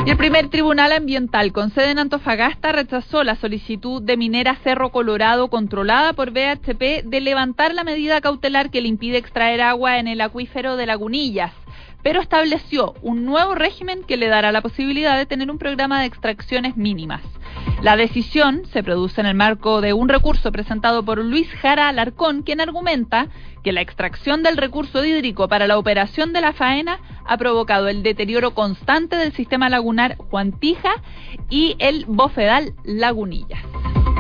Y el primer tribunal ambiental con sede en Antofagasta rechazó la solicitud de Minera Cerro Colorado, controlada por BHP, de levantar la medida cautelar que le impide extraer agua en el acuífero de Lagunillas, pero estableció un nuevo régimen que le dará la posibilidad de tener un programa de extracciones mínimas. La decisión se produce en el marco de un recurso presentado por Luis Jara Alarcón, quien argumenta que la extracción del recurso hídrico para la operación de la faena ha provocado el deterioro constante del sistema lagunar Juan Tija y el bofedal Lagunillas.